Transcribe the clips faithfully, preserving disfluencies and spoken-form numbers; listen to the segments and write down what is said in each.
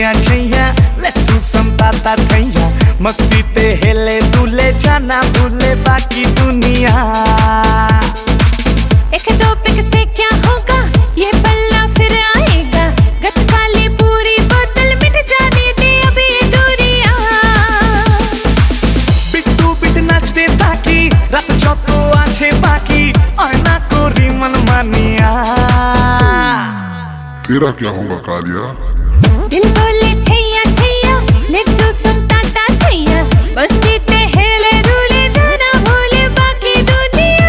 Chaiyya Chaiyya let's do some ताता थैया मस्ती पे हिले दूल्हे जाना भूले बाकी दुनिया। एक दो पिक से क्या होगा ये पल्ला फिर आएगा गच वाली पूरी बोतल मिट जाने दे अभी दूरियां। बिट्टू बिट नाच दे ताकि रात चौको आछे बाकी आना कोरी मन मानिया। तेरा क्या होगा कालिया? दिल बोले Chaiyya Chaiyya let's do some ताता थैया मस्ती पे हिले दूल्हे जाना भूले बाकी दुनिया।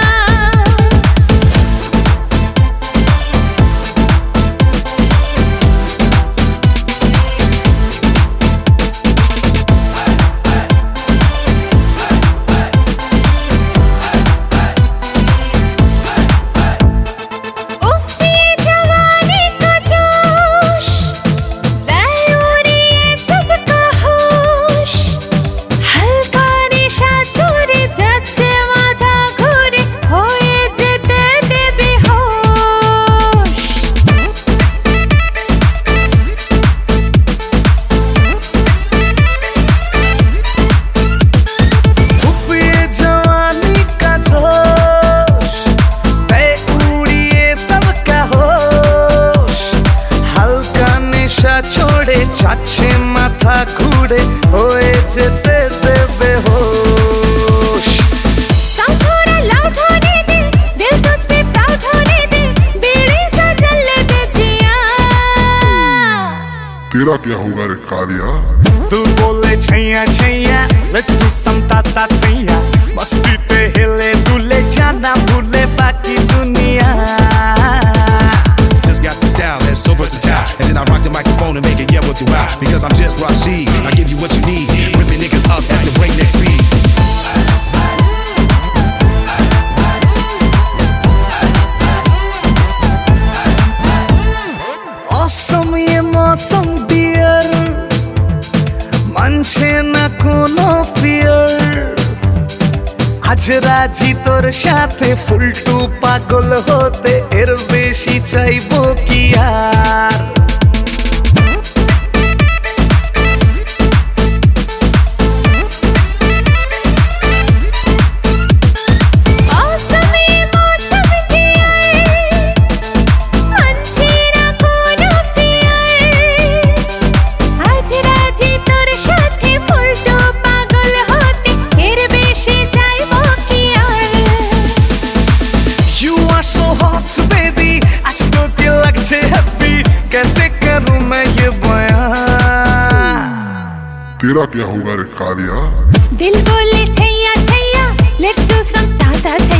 छोड़े चाचे माथा घूरे होए जेते दे बेहोश। थोड़ा लाउड होने दे दिल तुझ पे प्राउड होने दे बीड़ी सा जलने दे जिया। तेरा क्या होगा रे कालिया? तू बोले Chaiyya Chaiyya let's do some ताता थैया मस्ती पे हिले दूल्हे जाना भूले बाकी दुनिया। Got the style that's so versatile, and then I rock the microphone and make it yell with you out. Because I'm just Rashid, I give you what you need, ripping niggas up at the breakneck speed. Awesome ye मौसम dear, manche na कोनो fear। आज राजी तोर साथे फुलटू पागल होते एर बेशी चाइबो की यार। कैसे करूं मैं ये बयां? तेरा क्या होगा रे कालिया? दिल बोले Chaiyya Chaiyya let's do some ताता